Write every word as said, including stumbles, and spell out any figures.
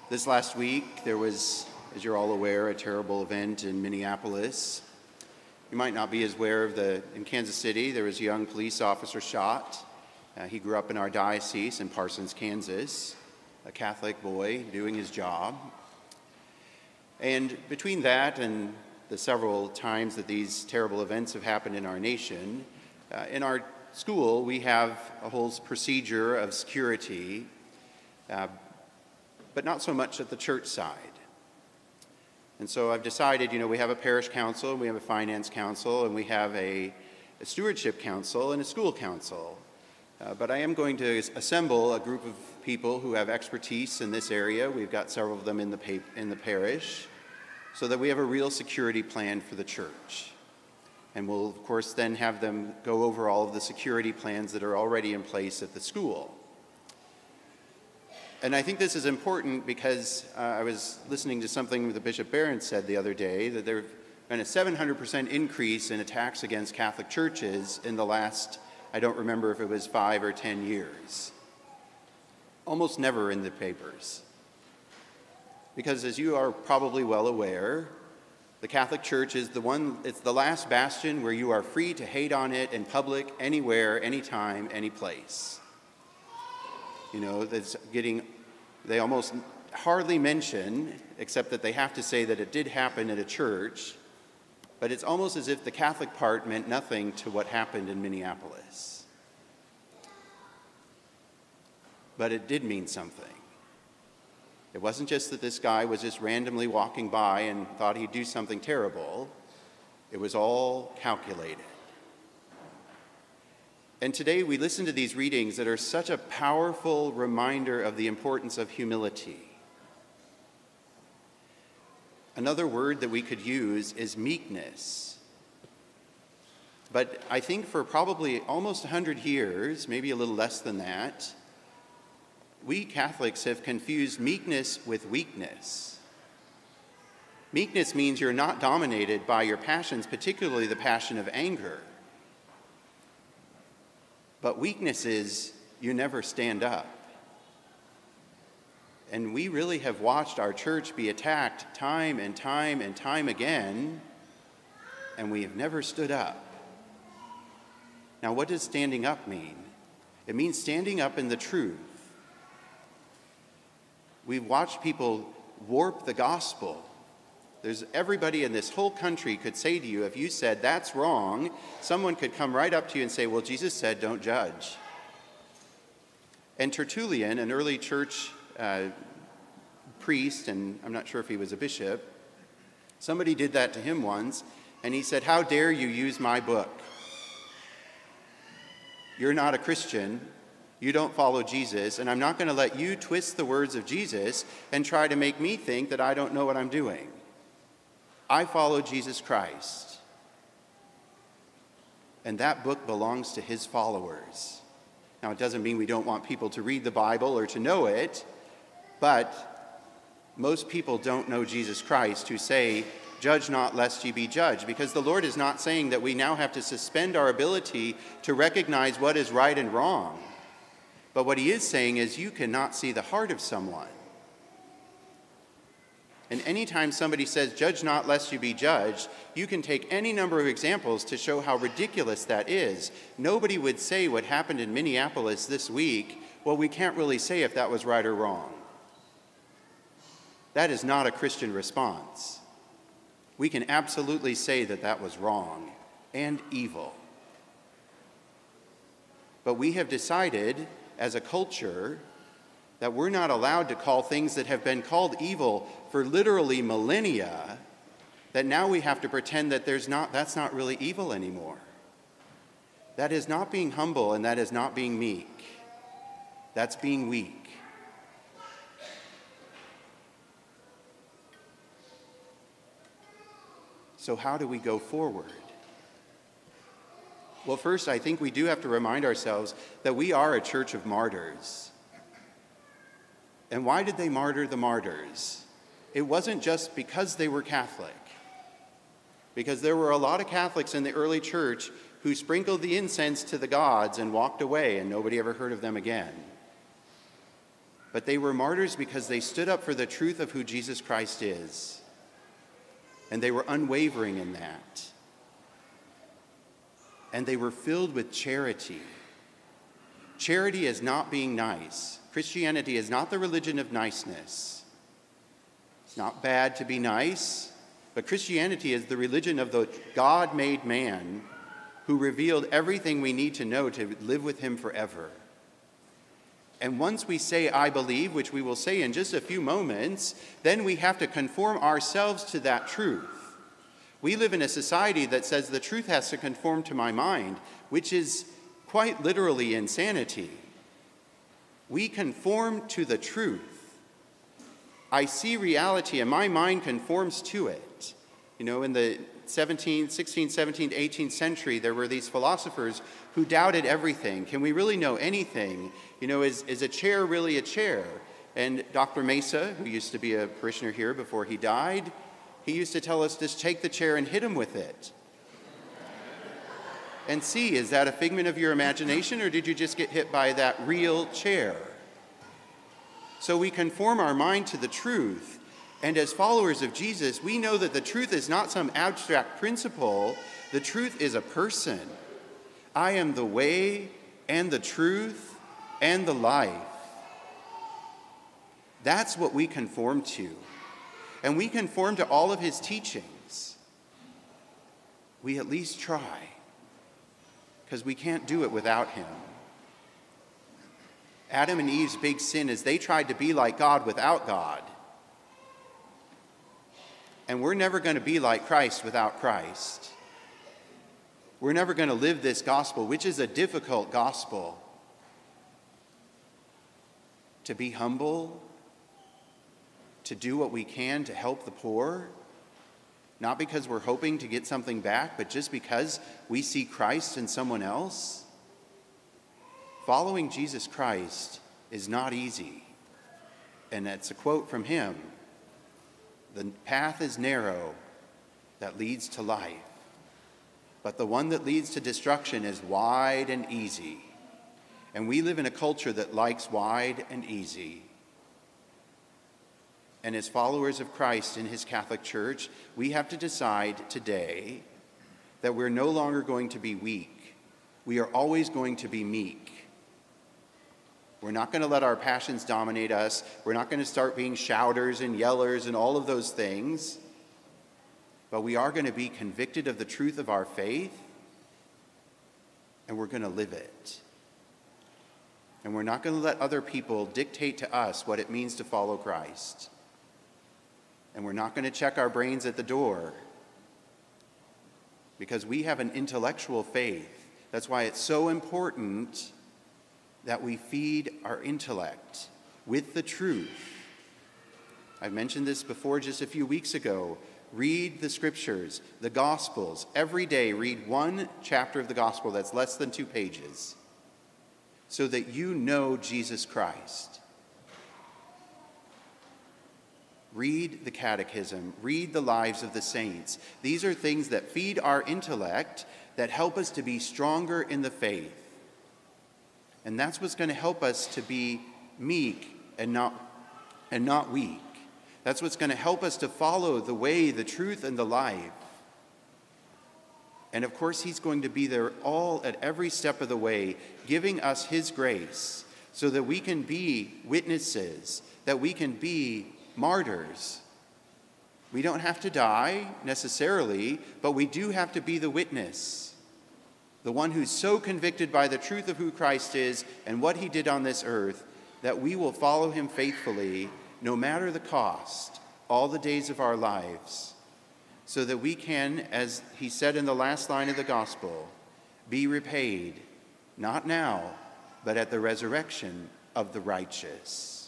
This last week, there was, as you're all aware, a terrible event in Minneapolis. You might not be as aware of the, in Kansas City, there was a young police officer shot. Uh, he grew up in our diocese in Parsons, Kansas, a Catholic boy doing his job. And between that and the several times that these terrible events have happened in our nation, uh, in our school, we have a whole procedure of security, uh, but not so much at the church side. And so I've decided, you know, we have a parish council, we have a finance council, and we have a, a stewardship council and a school council. Uh, but I am going to assemble a group of people who have expertise in this area. We've got several of them in the, pa- in the parish, so that we have a real security plan for the church. And we'll, of course, then have them go over all of the security plans that are already in place at the school. And I think this is important because uh, I was listening to something that Bishop Barron said the other day, that there has been a seven hundred percent increase in attacks against Catholic churches in the last, I don't remember if it was five or ten years. Almost never in the papers. Because as you are probably well aware, the Catholic Church is the one, it's the last bastion where you are free to hate on it in public, anywhere, anytime, any place. You know, that's getting, they almost hardly mention, except that they have to say that it did happen at a church, but it's almost as if the Catholic part meant nothing to what happened in Minneapolis. But it did mean something. It wasn't just that this guy was just randomly walking by and thought he'd do something terrible. It was all calculated. And today we listen to these readings that are such a powerful reminder of the importance of humility. Another word that we could use is meekness. But I think for probably almost one hundred years, maybe a little less than that, we Catholics have confused meekness with weakness. Meekness means you're not dominated by your passions, particularly the passion of anger. But weakness is you never stand up. And we really have watched our church be attacked time and time and time again, and we have never stood up. Now, what does standing up mean? It means standing up in the truth. We've watched people warp the gospel. There's everybody in this whole country could say to you, if you said that's wrong, someone could come right up to you and say, well, Jesus said don't judge. And Tertullian, an early church uh, priest, and I'm not sure if he was a bishop, somebody did that to him once, and he said, how dare you use my book? You're not a Christian. You don't follow Jesus, and I'm not going to let you twist the words of Jesus and try to make me think that I don't know what I'm doing. I follow Jesus Christ. And that book belongs to his followers. Now, it doesn't mean we don't want people to read the Bible or to know it, but most people don't know Jesus Christ who say, judge not lest ye be judged, because the Lord is not saying that we now have to suspend our ability to recognize what is right and wrong. But what he is saying is you cannot see the heart of someone. And anytime somebody says, judge not lest you be judged, you can take any number of examples to show how ridiculous that is. Nobody would say what happened in Minneapolis this week, well, we can't really say if that was right or wrong. That is not a Christian response. We can absolutely say that that was wrong and evil. But we have decided as a culture that we're not allowed to call things that have been called evil for literally millennia, that now we have to pretend that there's not, that's not really evil anymore. That is not being humble, and that is not being meek. That's being weak. So how do we go forward? Well, first, I think we do have to remind ourselves that we are a church of martyrs. And why did they martyr the martyrs? It wasn't just because they were Catholic. Because there were a lot of Catholics in the early church who sprinkled the incense to the gods and walked away, and nobody ever heard of them again. but they were martyrs because they stood up for the truth of who Jesus Christ is. And they were unwavering in that. And they were filled with charity. Charity is not being nice. Christianity is not the religion of niceness. It's not bad to be nice, but Christianity is the religion of the God-made man who revealed everything we need to know to live with him forever. And once we say, I believe, which we will say in just a few moments, then we have to conform ourselves to that truth. We live in a society that says the truth has to conform to my mind, which is quite literally insanity. We conform to the truth. I see reality and my mind conforms to it. You know, in the seventeenth, sixteenth, seventeenth, eighteenth century, there were these philosophers who doubted everything. Can we really know anything? You know, is, is a chair really a chair? And Doctor Mesa, who used to be a parishioner here before he died, he used to tell us, just take the chair and hit him with it. And see, is that a figment of your imagination, or did you just get hit by that real chair? So we conform our mind to the truth. And as followers of Jesus, we know that the truth is not some abstract principle. The truth is a person. I am the way and the truth and the life. That's what we conform to. And we conform to all of his teachings. We at least try, because we can't do it without him. Adam and Eve's big sin is they tried to be like God without God. And we're never going to be like Christ without Christ. We're never going to live this gospel, which is a difficult gospel. To be humble, to do what we can to help the poor, not because we're hoping to get something back, but just because we see Christ in someone else. Following Jesus Christ is not easy. And that's a quote from him. The path is narrow that leads to life, but the one that leads to destruction is wide and easy. And we live in a culture that likes wide and easy. And as followers of Christ in his Catholic Church, we have to decide today that we're no longer going to be weak. We are always going to be meek. We're not going to let our passions dominate us. We're not going to start being shouters and yellers and all of those things. But we are going to be convicted of the truth of our faith, and we're going to live it. And we're not going to let other people dictate to us what it means to follow Christ. And we're not going to check our brains at the door, because we have an intellectual faith. That's why it's so important that we feed our intellect with the truth. I've mentioned this before just a few weeks ago. Read the scriptures, the Gospels. Every day, read one chapter of the Gospel that's less than two pages, so that you know Jesus Christ. Read the Catechism. Read the lives of the saints. These are things that feed our intellect, that help us to be stronger in the faith. And that's what's going to help us to be meek and not, and not weak. That's what's going to help us to follow the way, the truth, and the life. And of course, he's going to be there all at every step of the way, giving us his grace so that we can be witnesses, that we can be martyrs. We don't have to die necessarily, but we do have to be the witness. The one who's so convicted by the truth of who Christ is and what he did on this earth, that we will follow him faithfully, no matter the cost, all the days of our lives, so that we can, as he said in the last line of the gospel, be repaid, not now, but at the resurrection of the righteous.